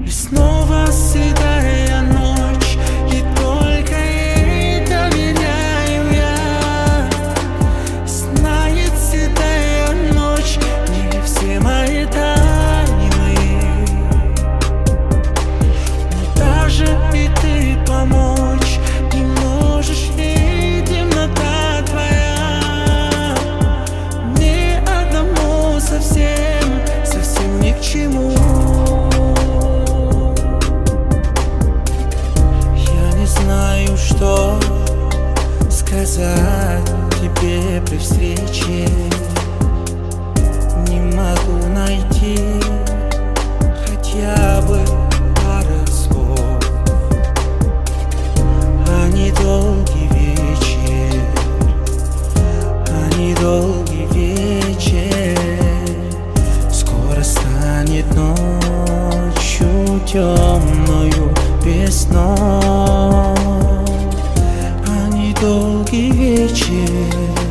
И снова седая ночь, и только ей доверяю я. Знает седая ночь не все мои тайны, но даже и ты помочь не можешь, ей темнота твоя. Мне одному совсем, совсем ни к чему. Знаю, что сказать тебе при встрече. Не могу найти хотя бы пару слов. А недолгий вечер, а недолгий вечер скоро станет ночью темною весной. Долгий вечер.